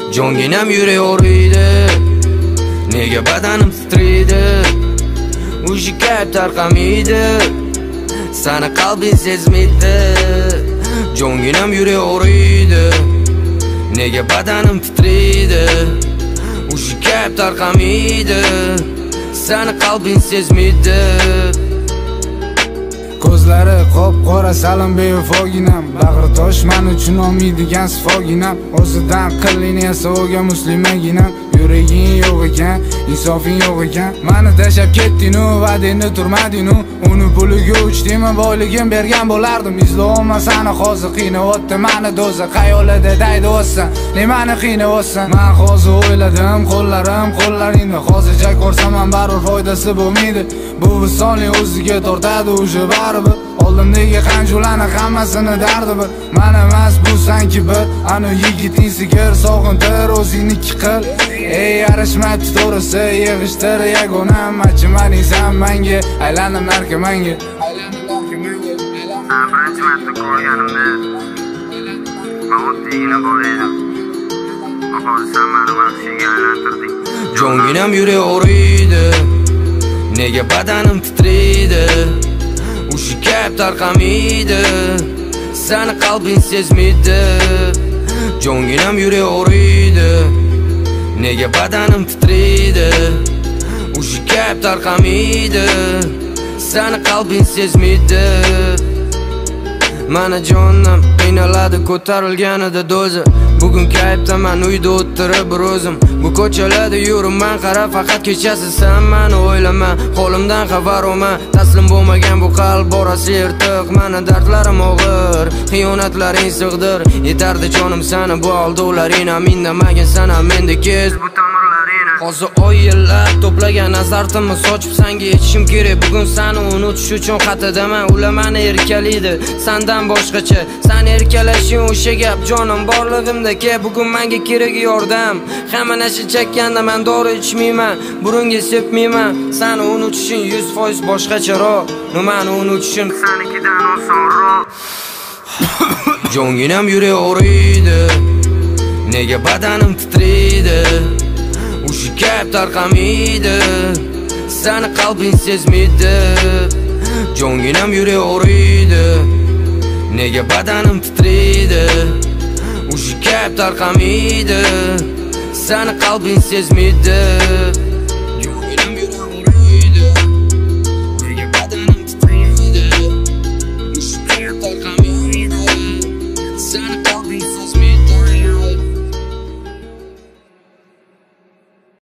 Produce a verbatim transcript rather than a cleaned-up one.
Jonginam yurek o'riydi, nega badanim titraydi? Uji kayf tarqamaydi, sani qalbing sezmaydi. Jonginam yurek o'riydi, nega badanim titraydi? Uji kayf tarqamaydi, sani qalbing sezmaydi. Ko'zlari qop-qora salom bevafoginam, bag'ri tosh men uchun olmaydigan sifoginam. O'zidan qilini esa o'ga muslimaginam. Yuraging yo'q ekan, insofing yo'q ekan. Meni tashab ketding-u, va'dangni turmading-u. Uni puliga uchdingmi, boyligim bergan bo'lardim. Izlolmasani hozir qiynayapti meni do'zax. Xayolida daydi o'tsan, nimani qiynayapsan? Men hozir o'yladim, qo'llarim qo'llaringda. Hozircha ko'rsam ham baribir foydasi bo'lmaydi. Bu visolning o'ziga tortadi o'sha baribir. Oldimdagi qanjularni hammasini dardi bir. Men emas bu sanki bir, ana yigiting sigir sog'intir o'zingniki qil. Ey yarashmaydi to'g'risi, yig'ishtir yagonam, achimaning sen menga, aylanib narkomanga. Aylanib narkomanga, aylanib. Birinchi marta ko'rganimda men oddiygina bor edim. Hozir sen meni vahshiyga aylantirding. Jonginam yurek o'riydi, nega badanim titraydi? Ushi kayf tarqamaydi, sani qalbing sezmaydi. Jonginam yurek o'riydi, nega badanim titraydi? Ushi kayf tarqamaydi, sani qalbing sezmaydi. Mana jonim qiynaladi ko'tarilganida do'zi. Bugun kayfdaman uyda o'tirib bir o'zim. Bu ko'chalarda yuraman, qara faqat kechasi sen meni o'ylama. Qo'limdan xabar olma, taslim bo'lmagan bu qalb borasi yirtiq. Meni dardlarim og'ir, xiyonatlaring sig'dir. Yetardi jonim seni bu aldo'laring, indamagin sana menda kez Bu tomirlaringni hozir oy yillab to'plagan azartimni sochib senga yetishim kerak. Bugun seni unutish uchun xatadaman. Ular meni erkalaydi, sendan boshqacha. Sen erkalashing o'sha gap jonim borlig'imda ke. Bugun menga kerak yordam. Hamma narsa chekkanda men dori ichmayman, burunga sepmayman. Seni unutishing yuz foiz boshqacharoq. Nimani unutishim senikidan osonroq. Jonginam yurek o'riydi, nega badanim titraydi? Ushi kayf tarqamaydi, sani qalbing sezmaydi. Jonginam yurek o'riydi, nega badanim titraydi? Ushi kayf tarqamaydi, sani qalbing sezmaydi. Jonginam yurek o'riydi, nega badanim titraydi? Ushi kayf tarqamaydi, sani